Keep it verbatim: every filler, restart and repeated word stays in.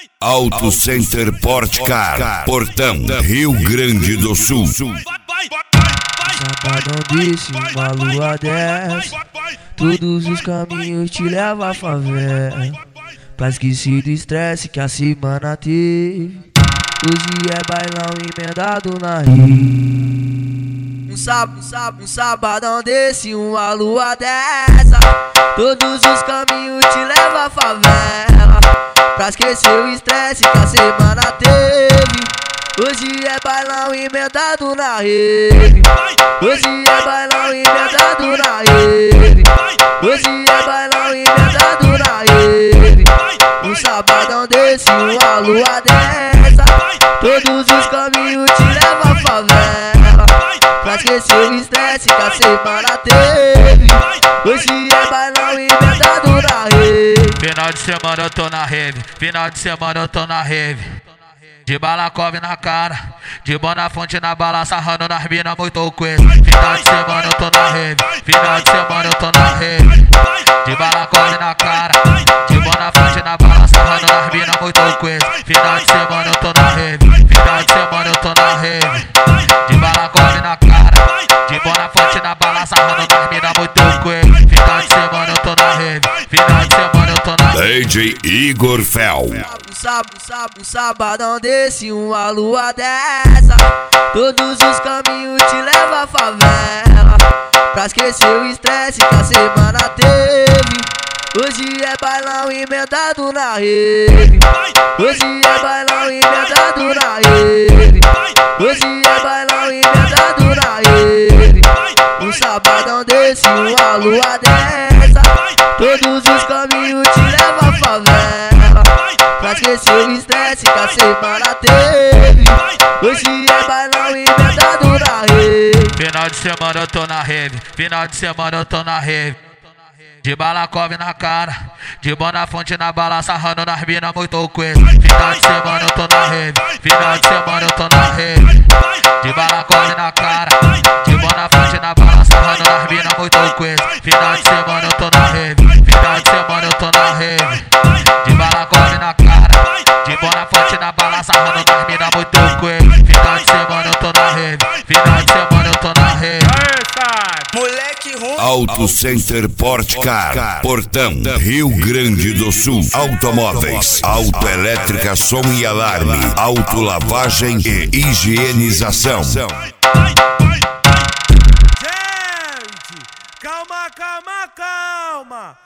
Auto Center Portcar, Portão, Rio Grande do Sul. Sabadão desse, uma lua dessa, todos os caminhos te levam à favela, pra esquecer do estresse que a semana teve. Hoje é bailão emendado na rede. Um sábado, um sábado, um sabadão desse, uma lua dessa, todos os caminhos te levam à favela, pra esquecer o estresse que a semana teve. Hoje é bailão emendado na rede. Hoje é bailão emendado na rede. Hoje é bailão emendado na rede. Um sabadão desse, uma lua dessa, todos os caminhos te levam à favela, pra esquecer o estresse que a semana teve. Hoje é bailão emendado na rede. Final de semana eu tô na rave, final de semana eu tô na rave. De balacove na cara, de Bonafonte na bala, sarrando nas mina muito coisa. Final de semana eu tô na rave, final de semana eu tô na rave. De balacove na cara, de Bonafonte na bala, sarrando nas mina muito coisa. Final de semana eu tô na rave, final de semana eu tô na rave. De balacove na cara, de Bonafonte na bala, sarrando nas mina muito coisa. Final de semana eu tô na rave, final de semana eu tô na rave. D J Igor Fel. Um sábado, um sábado, um sabadão desse, uma lua dessa, todos os caminhos te levam à favela, pra esquecer o estresse que a semana teve. Hoje é bailão emendado na rede. Hoje é bailão emendado na rede. Hoje é bailão emendado na rede. Um sabadão desse, uma lua dessa, todos os caminhos te levam à favela, pra esquecer o estresse que a semana teve. Hoje é bailão emendado na rede. Final de semana eu tô na rave, final de semana eu tô na rave. De balacove na cara, de Bonafonte na bala, sarrando nas mina muito coisa. Final de semana eu tô na rave, final de semana eu tô na rave. De balacove na cara, de Bonafonte na bala, sarrando nas mina muito coisa. Final de semana eu tô na rave, final de semana eu tô na rave. De balacove na cara, de Bonafonte na bala, sarrando nas mina muito coisa. Final de semana eu tô na rave, final de semana eu tô na rave. Moleque ruim. Auto Center Portcar, Portão, Rio Grande do Sul. Automóveis, autoelétrica, som e alarme, autolavagem e higienização. Gente, calma, calma, calma.